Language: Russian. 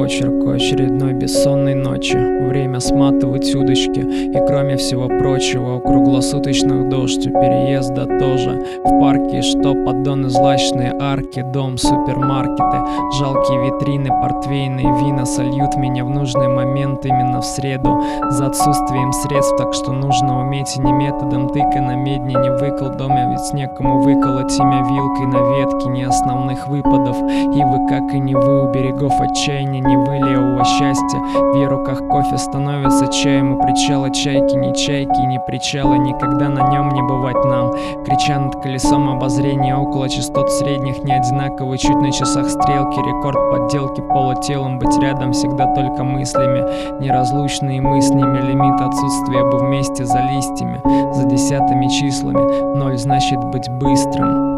почерку очередной бессонной ночи. Время сматывать удочки, и кроме всего прочего, у круглосуточных дождь, у переезда тоже. В парке что поддоны, злачные арки, дом, супермаркеты, жалкие витрины, портвейные вина сольют меня в нужный момент именно в среду. За отсутствием средств, так что нужно уметь и не методом тыка на медне не выкол доме, ведь некому выколоть имя вилкой на ветке, ни основных выпадов. И вы, как и не вы, у берегов отчаяния, не вы левого счастья. В руках кофе становится чаем, у причала чайки, ни чайки, ни причала, никогда на нем не бывать нам. Крича над колесом обозрения около частот средних, не одинаковые, чуть на часах стрелки, рекорд подделки полутелом, быть рядом всегда только мыслями, неразлучные мы с ними, лимит отсутствия бы вместе за листьями, за десятыми числами. 0 значит быть быстрым.